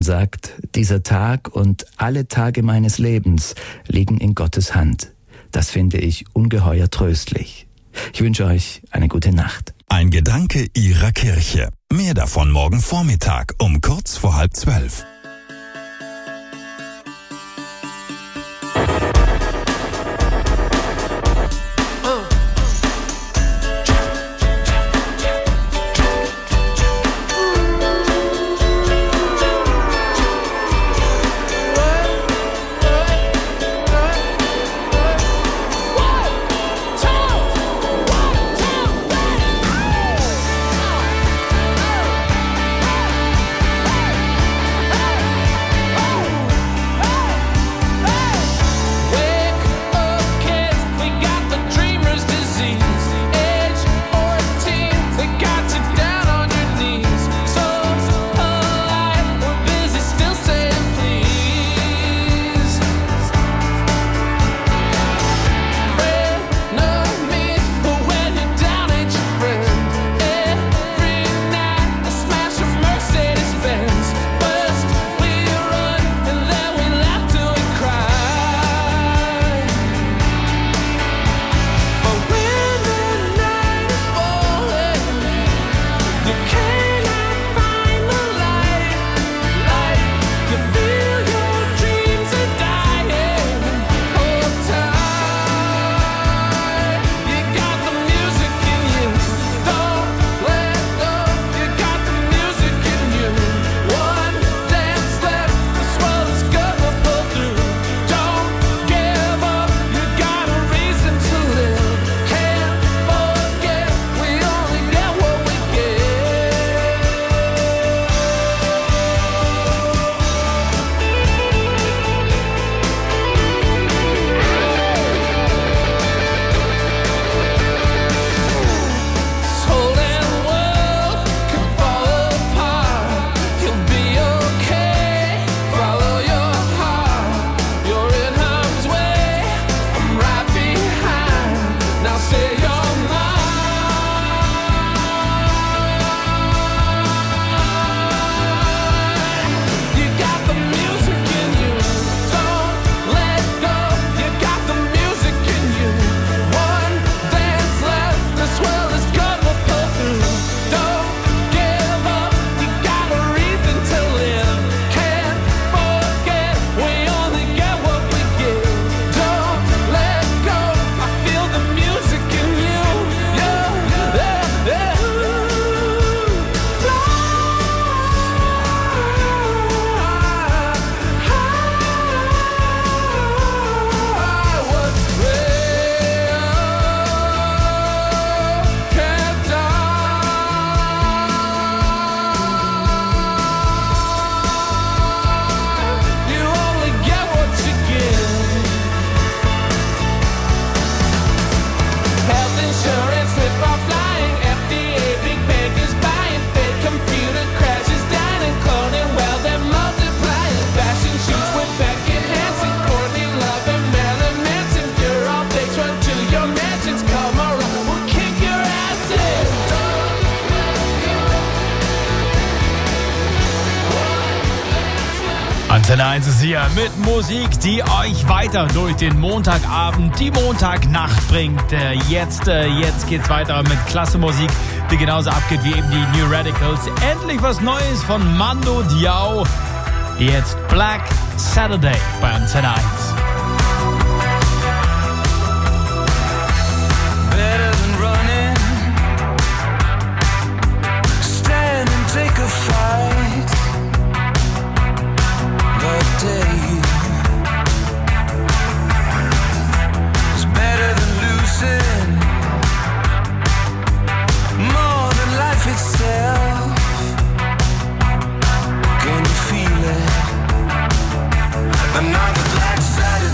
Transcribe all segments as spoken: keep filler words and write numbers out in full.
sagt, dieser Tag und alle Tage meines Lebens liegen in Gottes Hand. Das finde ich ungeheuer tröstlich. Ich wünsche euch eine gute Nacht. Ein Gedanke Ihrer Kirche. Mehr davon morgen Vormittag um kurz vor halb zwölf. Antenne eins ist hier mit Musik, die euch weiter durch den Montagabend, die Montagnacht bringt. Jetzt, jetzt geht's weiter mit klasse Musik, die genauso abgeht wie eben die New Radicals. Endlich was Neues von Mando Diao. Jetzt Black Saturday bei Antenne eins. Better than running, stand and take a fight. The day is better than losing, more than life itself. Can you feel it? Another black Saturday.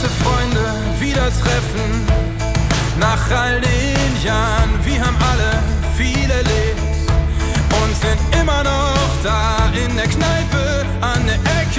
alte Freunde wieder treffen. Nach all den Jahren, wir haben alle viel erlebt und sind immer noch da in der Kneipe an der Ecke.